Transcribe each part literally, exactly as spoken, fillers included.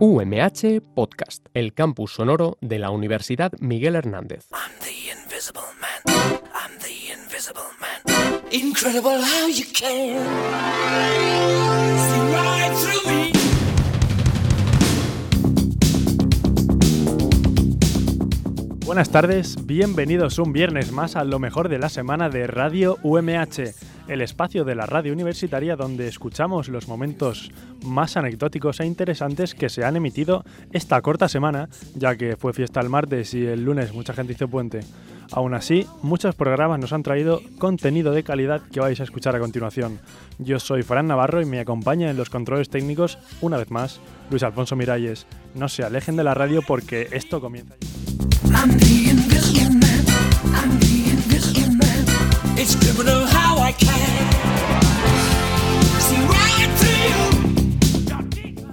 U M H Podcast, el campus sonoro de la Universidad Miguel Hernández. I'm the invisible man. I'm the invisible man. Incredible how you can see right through me. Buenas tardes, bienvenidos un viernes más a lo mejor de la semana de Radio U M H, el espacio de la radio universitaria donde escuchamos los momentos más anecdóticos e interesantes que se han emitido esta corta semana, ya que fue fiesta el martes y el lunes mucha gente hizo puente. Aún así, muchos programas nos han traído contenido de calidad que vais a escuchar a continuación. Yo soy Fran Navarro y me acompaña en los controles técnicos, una vez más, Luis Alfonso Miralles. No se alejen de la radio porque esto comienza. I'm the invisible man. I'm the invisible man. It's criminal how I can see right through you.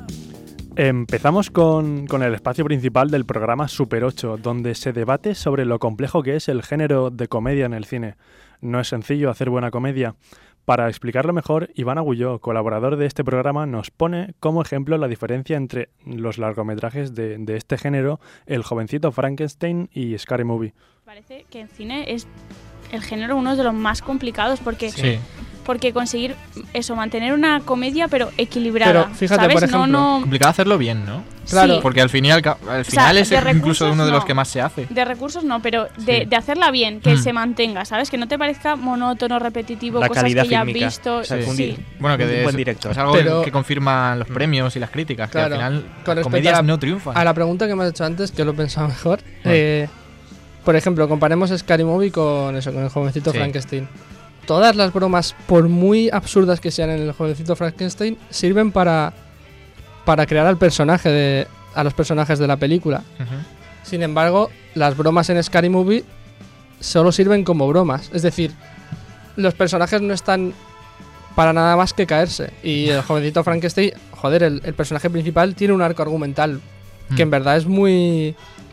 Empezamos con, con el espacio principal del programa Super ocho, donde se debate sobre lo complejo que es el género de comedia en el cine. No es sencillo hacer buena comedia. Para explicarlo mejor, Iván Agulló, colaborador de este programa, nos pone como ejemplo la diferencia entre los largometrajes de, de este género, El jovencito Frankenstein y Scary Movie. Parece que en cine es el género uno de los más complicados porque, sí. porque conseguir eso, mantener una comedia pero equilibrada, Pero fíjate, ¿sabes? por ejemplo, no, no... complicado hacerlo bien, ¿no? Claro. Sí. Porque al final, al final o sea, es incluso uno de los no. que más se hace. De recursos no, pero de, Sí. de hacerla bien, que Mm. se mantenga, ¿sabes? Que no te parezca monótono, repetitivo, La cosas calidad que ya has fílmica. visto. O sea, Sí. un Sí. di- Bueno, que un de buen eso- director. es algo Pero- que confirman los premios y las críticas, Claro, que al final con las respecto comedias a la- no triunfan. A la pregunta que me has hecho antes, que lo he pensado mejor. eh, por ejemplo, comparemos Scary Movie con eso, con el jovencito Sí. Frankenstein. Todas las bromas, por muy absurdas que sean en el jovencito Frankenstein, sirven para, para crear al personaje de, a los personajes de la película. Ujú. Sin embargo, las bromas en Scary Movie solo sirven como bromas. Es decir, los personajes no están para nada más que caerse. Y el jovencito Frankenstein, joder, el, el personaje principal tiene un arco argumental que en Mm. verdad es muy...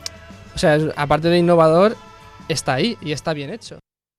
O sea, es- aparte de innovador, está ahí y está bien hecho.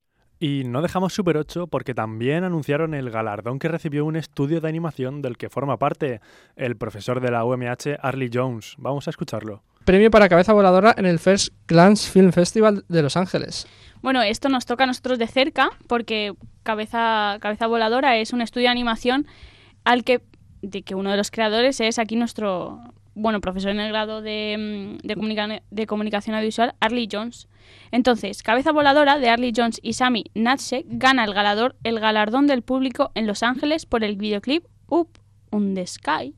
Y no dejamos Super ocho porque también anunciaron el galardón que recibió un estudio de animación del que forma parte el profesor de la U M H, Arlie Jones. Vamos a escucharlo. Premio para Cabeza Voladora en el First Glance Film Festival de Los Ángeles. Bueno, esto nos toca a nosotros de cerca porque Cabeza, Cabeza Voladora es un estudio de animación al que, de que uno de los creadores es aquí nuestro, bueno, profesor en el grado de, mm, de, comunica- de comunicación audiovisual, Arlie Jones. Entonces, Cabeza Voladora de Arlie Jones y Sami Nadshe gana el galardón, el galardón del público en Los Ángeles por el videoclip Up on the Sky.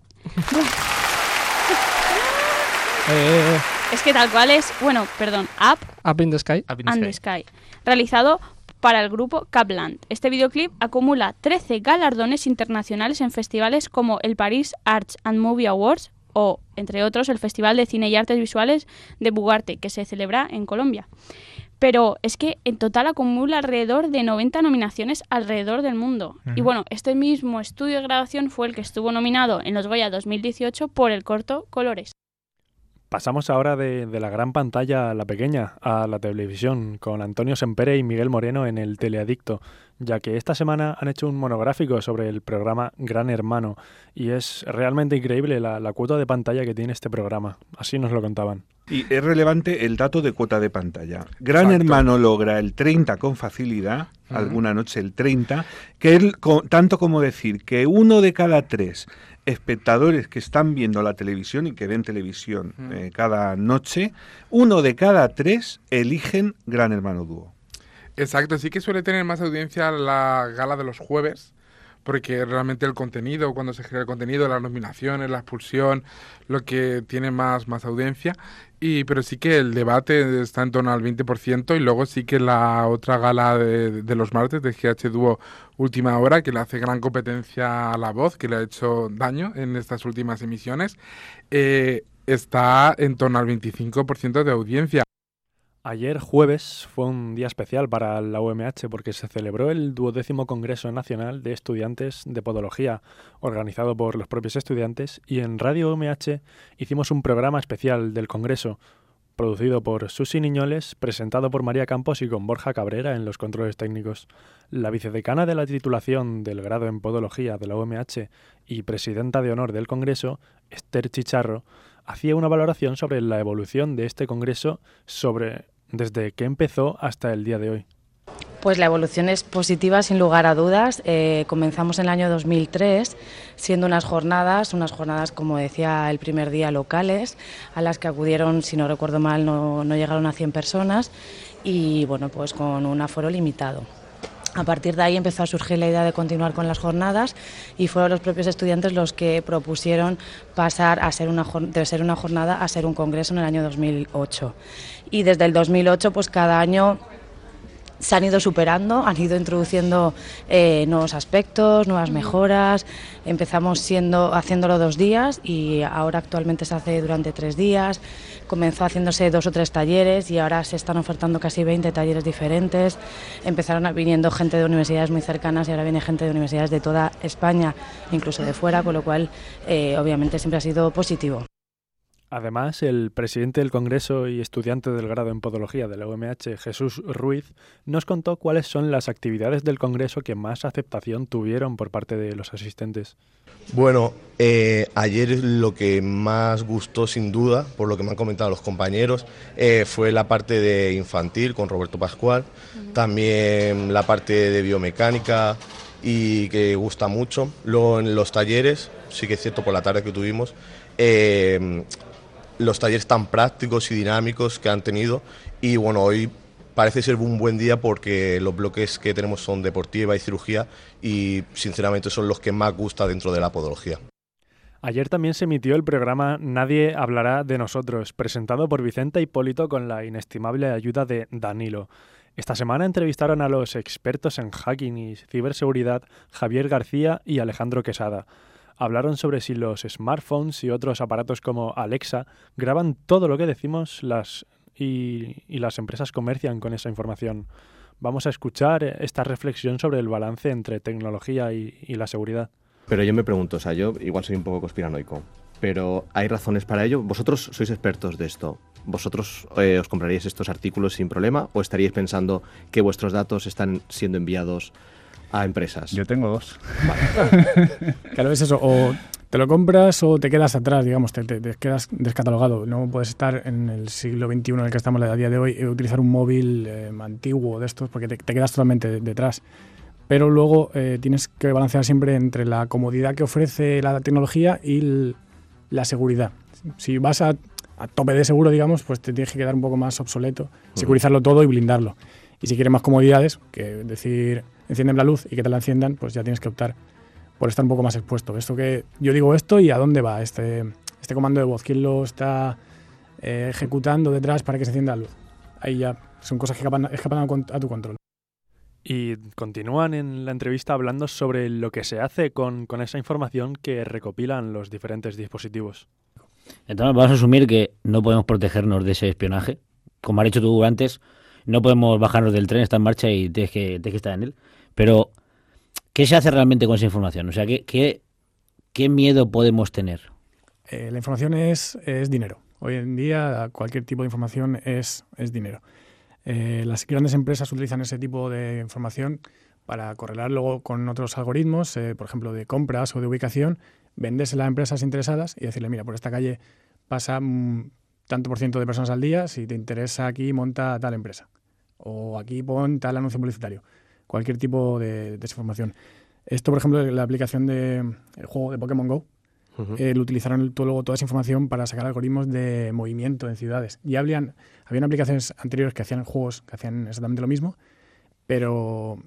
Eh, Es que tal cual es, bueno, perdón, Up Up in the Sky. Up in the and the Sky. Sky, realizado para el grupo Capland. Este videoclip acumula trece galardones internacionales en festivales como el Paris Arts and Movie Awards o, entre otros, el Festival de Cine y Artes Visuales de Bugarte, que se celebra en Colombia. Pero es que en total acumula alrededor de noventa nominaciones alrededor del mundo. Ujú. Y bueno, este mismo estudio de grabación fue el que estuvo nominado en los Goya dos mil dieciocho por el corto Colores. Pasamos ahora de, de la gran pantalla a la pequeña, a la televisión, con Antonio Sempere y Miguel Moreno en el Teleadicto, ya que esta semana han hecho un monográfico sobre el programa Gran Hermano, y es realmente increíble la, la cuota de pantalla que tiene este programa. Así nos lo contaban. Y es relevante el dato de cuota de pantalla. Gran Exacto. Hermano logra el treinta con facilidad, Ujú. alguna noche el treinta, que es co- tanto como decir que uno de cada tres espectadores que están viendo la televisión y que ven televisión Ujú. eh, cada noche, uno de cada tres eligen Gran Hermano Dúo. Exacto, sí que suele tener más audiencia la gala de los jueves, porque realmente el contenido, cuando se genera el contenido, las nominaciones, la expulsión, lo que tiene más, más audiencia. Y, pero sí que el debate está en torno al veinte por ciento y luego sí que la otra gala de, de los martes de G H Dúo Última Hora, que le hace gran competencia a La Voz, que le ha hecho daño en estas últimas emisiones, eh, está en torno al veinticinco por ciento de audiencia. Ayer jueves fue un día especial para la U M H porque se celebró el duodécimo Congreso Nacional de Estudiantes de Podología, organizado por los propios estudiantes, y en Radio U M H hicimos un programa especial del Congreso. producido por Susi Niñoles, presentado por María Campos y con Borja Cabrera en los controles técnicos. La vicedecana de la titulación del grado en Podología de la U M H y presidenta de honor del Congreso, Esther Chicharro, hacía una valoración sobre la evolución de este Congreso sobre desde que empezó hasta el día de hoy. Pues la evolución es positiva, sin lugar a dudas. Eh, comenzamos en el año dos mil tres, siendo unas jornadas, unas jornadas, como decía el primer día, locales, a las que acudieron, si no recuerdo mal, no, no llegaron a cien personas y, bueno, pues con un aforo limitado. A partir de ahí empezó a surgir la idea de continuar con las jornadas y fueron los propios estudiantes los que propusieron pasar a ser una, de ser una jornada a ser un congreso en el año dos mil ocho. Y desde el dos mil ocho, pues cada año se han ido superando, han ido introduciendo eh, nuevos aspectos, nuevas mejoras. Empezamos siendo haciéndolo dos días y ahora actualmente se hace durante tres días. Comenzó haciéndose dos o tres talleres y ahora se están ofertando casi veinte talleres diferentes. Empezaron viniendo gente de universidades muy cercanas y ahora viene gente de universidades de toda España, incluso de fuera, con lo cual eh, obviamente siempre ha sido positivo. Además, el presidente del Congreso y estudiante del grado en Podología de la U M H, Jesús Ruiz, nos contó cuáles son las actividades del Congreso que más aceptación tuvieron por parte de los asistentes. Bueno, eh, ayer lo que más gustó, sin duda, por lo que me han comentado los compañeros, eh, fue la parte de infantil con Roberto Pascual, uh-huh. También la parte de biomecánica y que gusta mucho. Luego en los talleres, sí que es cierto, por la tarde que tuvimos, eh, los talleres tan prácticos y dinámicos que han tenido y bueno, hoy parece ser un buen día porque los bloques que tenemos son deportiva y cirugía y sinceramente son los que más gusta dentro de la podología. Ayer también se emitió el programa Nadie hablará de nosotros, presentado por Vicenta Hipólito con la inestimable ayuda de Danilo. Esta semana entrevistaron a los expertos en hacking y ciberseguridad Javier García y Alejandro Quesada. Hablaron sobre si los smartphones y otros aparatos como Alexa graban todo lo que decimos las y, y las empresas comercian con esa información. Vamos a escuchar esta reflexión sobre el balance entre tecnología y, y la seguridad. Pero yo me pregunto, o sea, yo igual soy un poco conspiranoico, pero ¿hay razones para ello? ¿Vosotros sois expertos de esto? ¿Vosotros eh, os compraríais estos artículos sin problema o estaríais pensando que vuestros datos están siendo enviados a empresas? Yo tengo dos. Vale. Claro, es eso, o te lo compras o te quedas atrás, digamos, te, te, te quedas descatalogado. No puedes estar en el siglo veintiuno en el que estamos a día de hoy y utilizar un móvil eh, antiguo de estos porque te, te quedas totalmente detrás. Pero luego eh, tienes que balancear siempre entre la comodidad que ofrece la tecnología y el, la seguridad. Si vas a, a tope de seguro, digamos, pues te tienes que quedar un poco más obsoleto, uh-huh. Securizarlo todo y blindarlo. Y si quieres más comodidades, que decir, encienden la luz y que te la enciendan, pues ya tienes que optar por estar un poco más expuesto. Esto que yo digo esto y a dónde va este, este comando de voz, quién lo está eh, ejecutando detrás para que se encienda la luz. Ahí ya son cosas que escapan, escapan a, a tu control. Y continúan en la entrevista hablando sobre lo que se hace con, con esa información que recopilan los diferentes dispositivos. Entonces vamos a asumir que no podemos protegernos de ese espionaje. Como has dicho tú antes, no podemos bajarnos del tren, está en marcha y tienes que, tienes que estar en él. Pero, ¿qué se hace realmente con esa información? O sea, ¿qué, qué, qué miedo podemos tener? Eh, la información es, es dinero. Hoy en día cualquier tipo de información es, es dinero. Eh, las grandes empresas utilizan ese tipo de información para correlar luego con otros algoritmos, eh, por ejemplo, de compras o de ubicación, vendérsela a empresas interesadas y decirle, mira, por esta calle pasa mm, tanto por ciento de personas al día, si te interesa aquí, monta tal empresa. O aquí pon tal anuncio publicitario. Cualquier tipo de desinformación. Esto, por ejemplo, la aplicación del de, juego de Pokémon Go, uh-huh. eh, lo utilizaron todo, luego toda esa información para sacar algoritmos de movimiento en ciudades. Y habían, habían aplicaciones anteriores que hacían juegos que hacían exactamente lo mismo, pero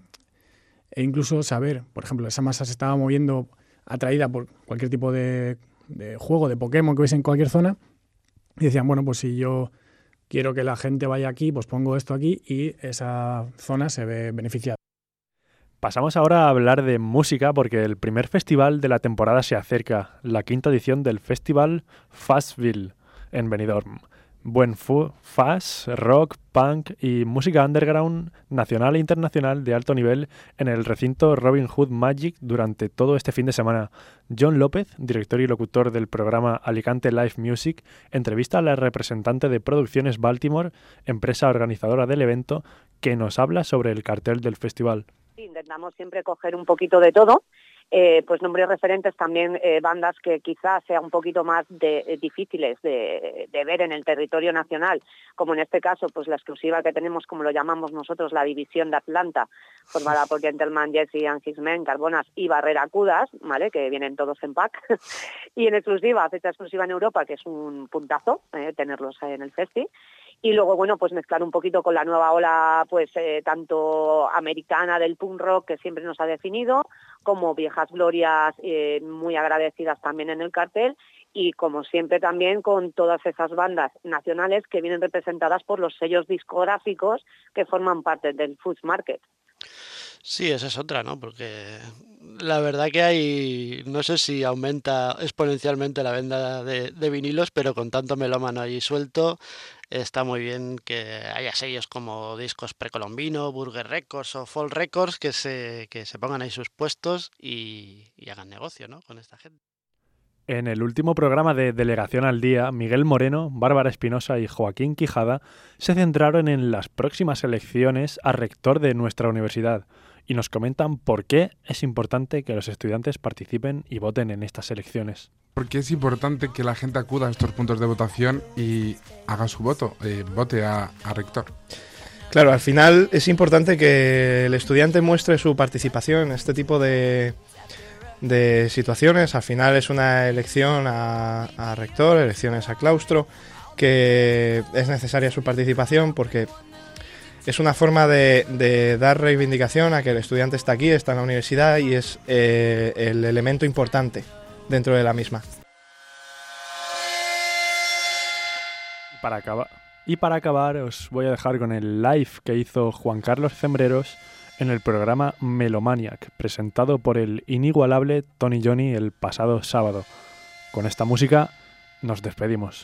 e incluso saber, por ejemplo, esa masa se estaba moviendo atraída por cualquier tipo de, de juego, de Pokémon que hubiese en cualquier zona, y decían, bueno, pues si yo quiero que la gente vaya aquí, pues pongo esto aquí y esa zona se ve beneficiada. Pasamos ahora a hablar de música porque el primer festival de la temporada se acerca, la quinta edición del Festival Fastville en Benidorm. Buen fu fuzz, rock, punk y música underground nacional e internacional de alto nivel en el recinto Robin Hood Magic durante todo este fin de semana. John López, director y locutor del programa Alicante Live Music, entrevista a la representante de Producciones Baltimore, empresa organizadora del evento, que nos habla sobre el cartel del festival. Intentamos siempre coger un poquito de todo. Eh, pues nombres referentes también, eh, bandas que quizás sean un poquito más de, eh, difíciles de, de ver en el territorio nacional, como en este caso pues la exclusiva que tenemos, como lo llamamos nosotros, la división de Atlanta, formada por Gentleman, Jesse and His Men, Carbonas y Barreracudas, ¿vale? Que vienen todos en pack, y en exclusiva, fecha exclusiva en Europa, que es un puntazo eh, tenerlos en el festi. Y luego, bueno, pues mezclar un poquito con la nueva ola, pues eh, tanto americana del punk rock, que siempre nos ha definido, como viejas glorias eh, muy agradecidas también en el cartel, y como siempre también con todas esas bandas nacionales que vienen representadas por los sellos discográficos que forman parte del Food Market. Sí, esa es otra, ¿no? Porque la verdad que hay, no sé si aumenta exponencialmente la venta de, de vinilos, pero con tanto melómano ahí suelto, está muy bien que haya sellos como Discos Precolombino, Burger Records o Folk Records que se, que se pongan ahí sus puestos y, y hagan negocio, ¿no? Con esta gente. En el último programa de Delegación al Día, Miguel Moreno, Bárbara Espinosa y Joaquín Quijada se centraron en las próximas elecciones a rector de nuestra universidad y nos comentan por qué es importante que los estudiantes participen y voten en estas elecciones. Porque es importante que la gente acuda a estos puntos de votación y haga su voto, eh, vote a, a rector. Claro, al final es importante que el estudiante muestre su participación en este tipo de, de situaciones. Al final es una elección a, a rector, elecciones a claustro, que es necesaria su participación porque es una forma de, de dar reivindicación a que el estudiante está aquí, está en la universidad y es eh, el elemento importante dentro de la misma. Para acabar, y para acabar os voy a dejar con el live que hizo Juan Carlos Cembreros en el programa Melomaniac, presentado por el inigualable Tony Johnny el pasado sábado. Con esta música nos despedimos.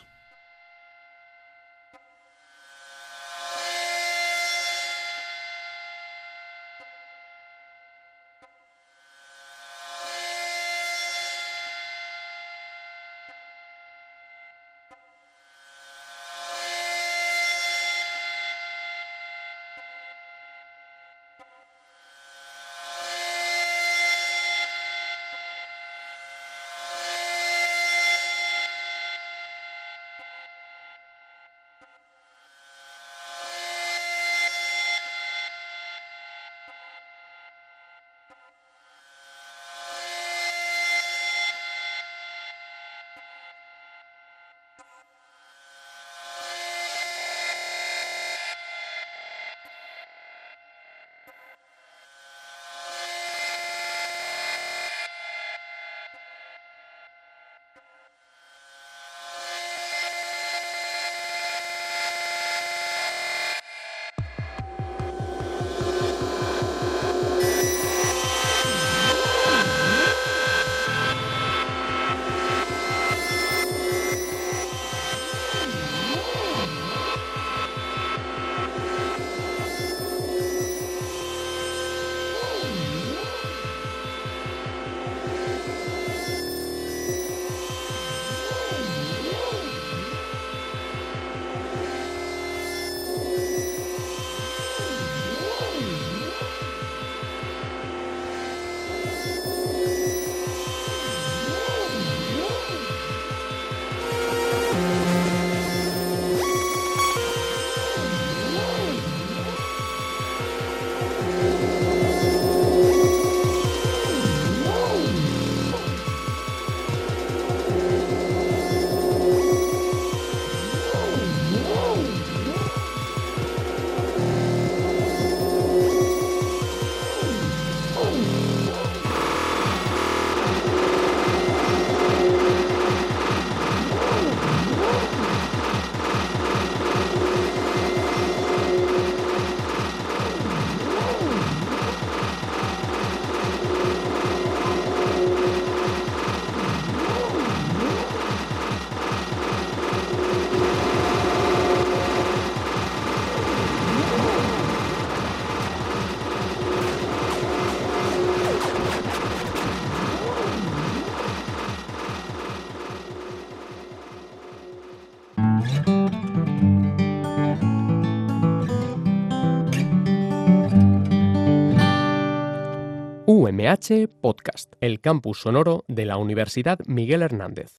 M H Podcast, el campus sonoro de la Universidad Miguel Hernández.